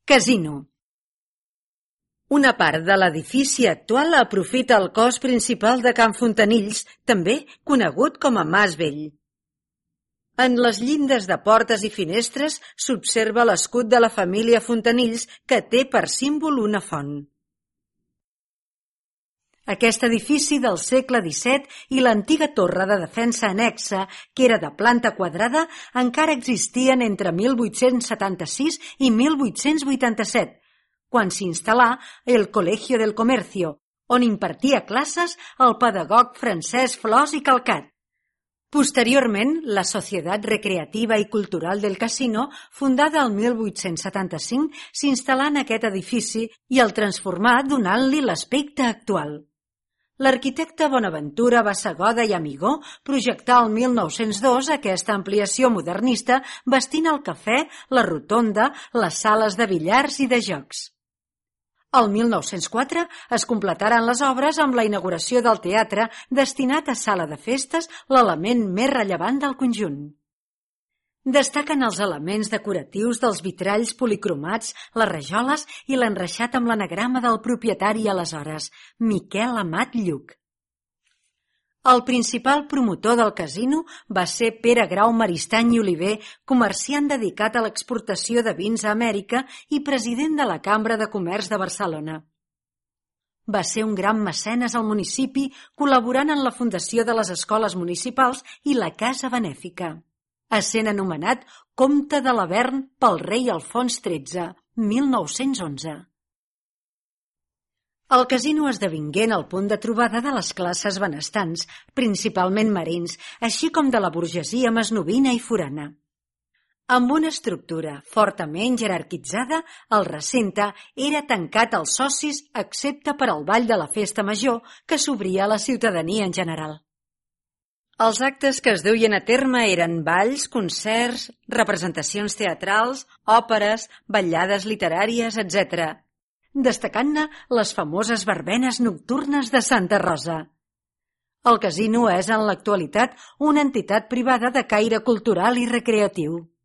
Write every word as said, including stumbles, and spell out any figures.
Casino. Una part de l'edifici actual aprofita el cos principal de Can Fontanills, també conegut com a Mas Vell. En les llindes de portes i finestres s'observa l'escut de la família Fontanills, que té per símbol una font. Aquest edifici del segle disset i l'antiga torre de defensa annexa, que era de planta quadrada, encara existien entre mil vuit-cents setanta-sis i mil vuit-cents vuitanta-set, quan s'instal·là el Colegio del Comercio, on impartia classes el pedagog Francesc Flors i Calcat. Posteriorment, la Societat Recreativa i Cultural del Casino, fundada el mil vuit-cents setanta-cinc, s'instal·là en aquest edifici i el transformà donant-li l'aspecte actual. L'arquitecte Bonaventura Bassegoda i Amigó projectà el mil nou-cents dos aquesta ampliació modernista vestint el cafè, la rotonda, les sales de billars i de jocs. El mil nou-cents quatre es completaren les obres amb la inauguració del teatre destinat a sala de festes, l'element més rellevant del conjunt. Destaquen els elements decoratius dels vitralls policromats, les rajoles i l'enreixat amb l'anagrama del propietari aleshores, Miquel Amat Lluc. El principal promotor del casino va ser Pere Grau Maristany i Oliver, comerciant dedicat a l'exportació de vins a Amèrica i president de la Cambra de Comerç de Barcelona. Va ser un gran mecenes al municipi, col·laborant en la fundació de les escoles municipals i la Casa Benèfica. Essent anomenat comte de Lavern pel rei Alfons tretze, mil nou-cents onze. El casino esdevinguent el punt de trobada de les classes benestants, principalment marins, així com de la burgesia masnovina i forana. Amb una estructura fortament jerarquitzada, el recinte era tancat als socis excepte per al ball de la festa major que s'obria a la ciutadania en general. Els actes que es duien a terme eren balls, concerts, representacions teatrals, òperes, vetllades literàries, etcètera, destacant-ne les famoses verbenes nocturnes de Santa Rosa. El casino és en l'actualitat una entitat privada de caire cultural i recreatiu.